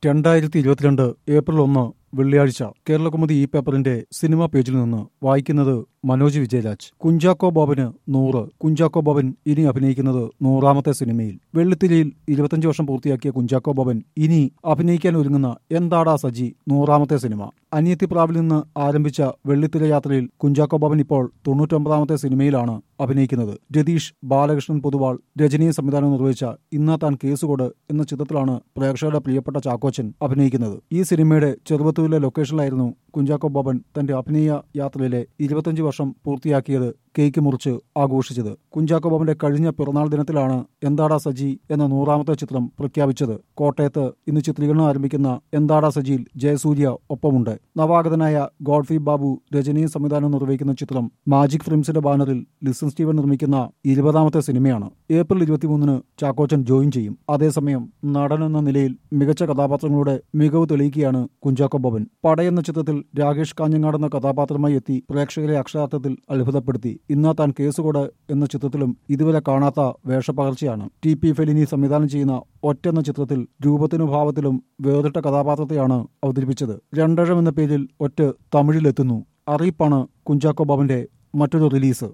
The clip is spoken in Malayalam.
2022 ഏപ്രിൽ 1 വെള്ളിയാഴ്ച കേരളകൗമുദി ഈ പേപ്പറിന്റെ സിനിമാ പേജിൽ നിന്ന് വായിക്കുന്നത് മനോജ് വിജയരാജ്. കുഞ്ചാക്കോ ബോബന് 100. കുഞ്ചാക്കോ ബോബൻ ഇനി അഭിനയിക്കുന്നത് 100ാമത്തെ സിനിമയിൽ. വെള്ളിത്തിരയിൽ 25 വർഷം പൂർത്തിയാക്കിയ കുഞ്ചാക്കോ ബോബൻ ഇനി അഭിനയിക്കാൻ ഒരുങ്ങുന്ന എന്താടാ സജി 100ാമത്തെ സിനിമ. അനിയത്തിപ്രാവിൽ നിന്ന് ആരംഭിച്ച വെള്ളിത്തിര യാത്രയിൽ കുഞ്ചാക്കോ ബോബൻ ഇപ്പോൾ 99ാമത്തെ സിനിമയിലാണ് അഭിനയിക്കുന്നത്. രതീഷ് ബാലകൃഷ്ണൻ പൊതുവാൾ രജനീയ സംവിധാനം നിർവഹിച്ച ഇന്നാ താൻ കേസുകൊട് എന്ന ചിത്രത്തിലാണ് പ്രേക്ഷകരുടെ പ്രിയപ്പെട്ട ചാക്കോച്ചൻ അഭിനയിക്കുന്നത്. ഈ സിനിമയുടെ ചെറുവത്തൂരിലെ ലൊക്കേഷനിലായിരുന്നു കുഞ്ചാക്കോ ബോബൻ തന്റെ അഭിനയ യാത്രയിലെ 25 വർഷം പൂർത്തിയാക്കിയത് കേക്ക് മുറിച്ച് ആഘോഷിച്ചത്. കുഞ്ചാക്കോ ബോബന്റെ കഴിഞ്ഞ പിറന്നാൾ ദിനത്തിലാണ് എന്താടാ സജി എന്ന 100ാമത്തെ ചിത്രം പ്രഖ്യാപിച്ചത്. കോട്ടയത്ത് ഇന്ന് ചിത്രീകരണം ആരംഭിക്കുന്ന എന്താടാ സജിയിൽ ജയസൂര്യ ഒപ്പമുണ്ട്. നവാഗതനായ ഗോഡ്ഫ്രീ ബാബു രചനയും സംവിധാനവും നിർവഹിക്കുന്ന ചിത്രം മാജിക് ഫിലിംസിന്റെ ബാനറിൽ ലിസൺ സ്റ്റീവൻ നിർമ്മിക്കുന്ന 20ാമത്തെ സിനിമയാണ്. ഏപ്രിൽ 23 ചാക്കോച്ചൻ ജോയിൻ ചെയ്യും. അതേസമയം നടനെന്ന നിലയിൽ മികച്ച കഥാപാത്രങ്ങളുടെ മികവ് തെളിയിക്കുകയാണ് കുഞ്ചാക്കോ ബോബൻ. പടയെന്ന ചിത്രത്തിൽ രാകേഷ് കാഞ്ഞങ്ങാട് എന്ന കഥാപാത്രമായി എത്തി പ്രേക്ഷകരെ അക്ഷരാർത്ഥത്തിൽ അത്ഭുതപ്പെടുത്തി. ഇന്നാ താൻ കേസുകൊട് എന്ന ചിത്രത്തിലും ഇതുവരെ കാണാത്ത വേഷപ്പകർച്ചയാണ്. ടി.പി. ഫെലിനി സംവിധാനം ചെയ്യുന്ന ഒറ്റ എന്ന ചിത്രത്തിൽ രൂപത്തിനും ഭാവത്തിലും വേറിട്ട കഥാപാത്രത്തെയാണ് അവതരിപ്പിച്ചത്. രണ്ടഴം എന്ന പേരിൽ ഒറ്റ തമിഴിലെത്തുന്നു. അറിയിപ്പാണ് കുഞ്ചാക്കോ ബോബന്റെ മറ്റൊരു റിലീസ്.